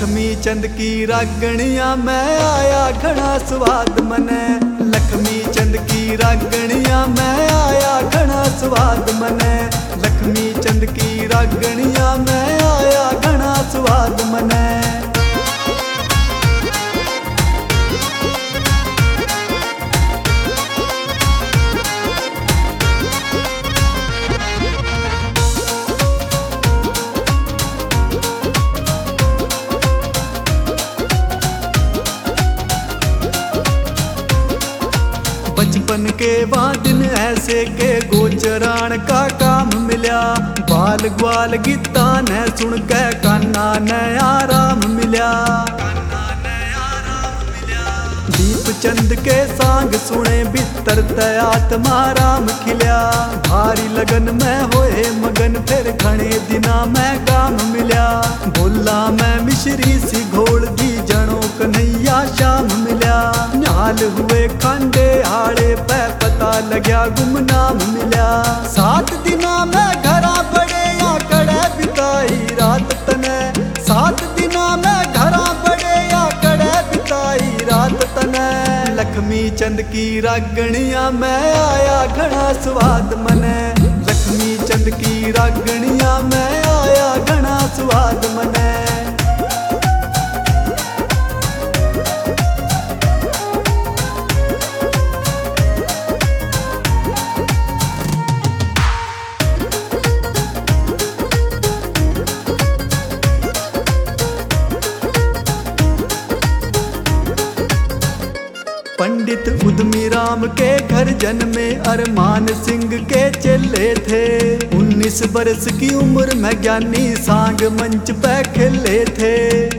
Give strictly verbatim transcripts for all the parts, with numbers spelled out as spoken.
लक्ष्मी चंद की रागणिया मैं आया घना स्वाद मने। लक्ष्मी चंद की रागणिया मैं आया घना स्वाद मने। लक्ष्मी चंद की रागणिया मैं आया घना स्वाद मने। बचपन के बाद दिन ऐसे के गोचराण का काम मिला। बाल ग्वाल गीता ने सुन के कान्हा ने आराम मिला। दीप चंद के सांग सुने बिस्तर आत्मा राम खिल्या। भारी लगन में होए मगन फिर घने दिना में गाम मिल्या। बोला मैं मिश्री सी घोल दी जनो कन्हैया शाम मिल्या। न्याल हुए खांडे हाड़े पे पता लग्या गुमनाम मिल्या। सात दिना में घरा बड़े या कड़े बिताई रात तने। सात दिना में घरा बड़े या कड़े बिताई रात तने। लक्ष्मी चंद की रागणिया मैं आया घना स्वाद मने। लक्ष्मी चंद की रागणिया मैं आया घना स्वाद मने। पंडित उद्यमी राम के घर जन्मे अरमान सिंह के चेले थे। उन्नीस बरस की उम्र में ज्ञानी सांग मंच पे खेले थे।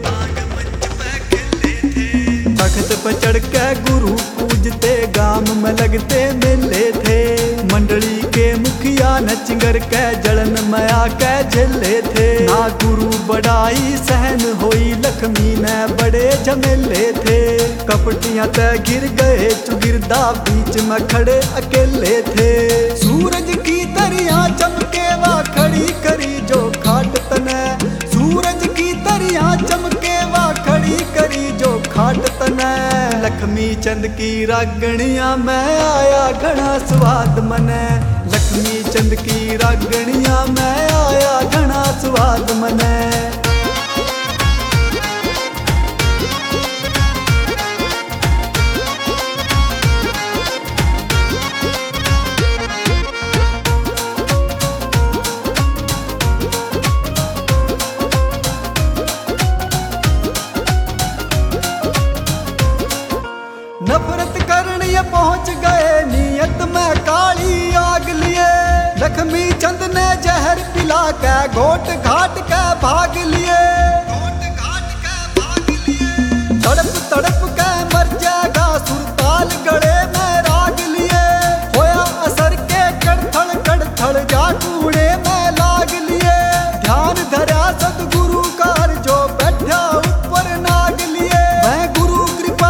तख्त पर चढ़ के गुरु पूजते गांव में लगते मेले थे। मंडली के मुखिया नचिंगर के जलन में आके झेले थे। ना गुरु बड़ाई सहन होई लक्ष्मी ने बड़े झमेले थे। कपटियां तय गिर गए चुगिरदा बीच में खड़े अकेले थे। सूरज की तरिया चमके वा खड़ी करी जो खाट तने। सूरज की तरिया चमके वा खड़ी करी जो खाट तने। लक्ष्मी चंद की रागणिया मैं आया घना स्वाद मने। लक्ष्मी चंद की रागणिया मैं आया घना स्वाद मने। नफरत करने ये पहुंच गए नियत में काली आग लिए। लक्ष्मी चंद ने जहर पिला के घोट घाट के भाग लिए। तड़प तड़प के मर जाएगा सुरताल गड़े में राग लिए। होया असर के कड़थड़ कड़थड़ जा कूड़े में लाग लिए। ध्यान धरा सतगुरु कार जो बैठा ऊपर नाग लिए। मैं गुरु कृपा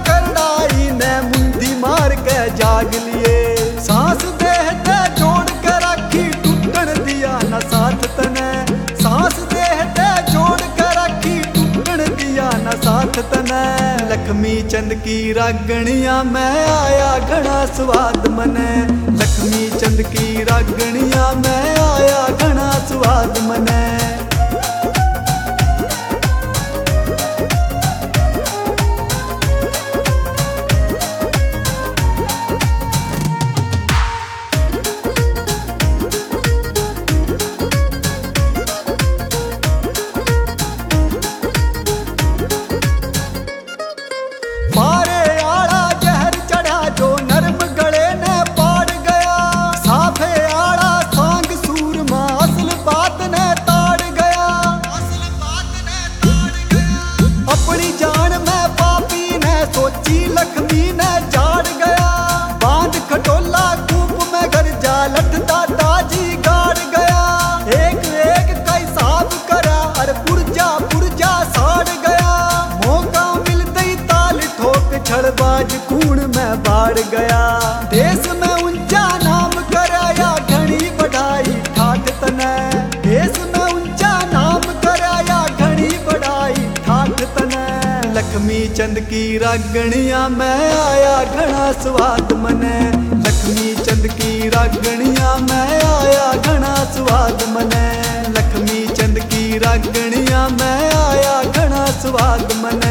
जाग लिए। सांस देह ते जोड़ के रखी टूटन दिया न साथ तने। सांस देह ते जोड़ के रखी टूटन दिया न साथ तने। लक्ष्मी चंद की रागणिया मैं आया घना स्वाद मने। लक्ष्मी चंद की रागणिया मैं आया घना स्वाद मने। लक्ष्मी ने जाड़ गया बांध खटोला कूप में घर जा लठता ताजी गाड़ गया। एक एक का हिसाब करा अरे पुरजा पुरजा साड़ गया। मौका मिलते ही ताल ठोक छड़बाज कूड़ में बाढ़ गया। देश में ऊंचा नाम कराया घनी बढ़ाई ठाठ तने। देश में ऊंचा नाम कराया घनी बढ़ाई ठाठ चंद की रागणिया मैं आया घना स्वाद मने। लक्ष्मी चंद की रागणिया मैं आया घना स्वाद मने। लक्ष्मी चंद की रागणिया मैं आया घना स्वाद मने।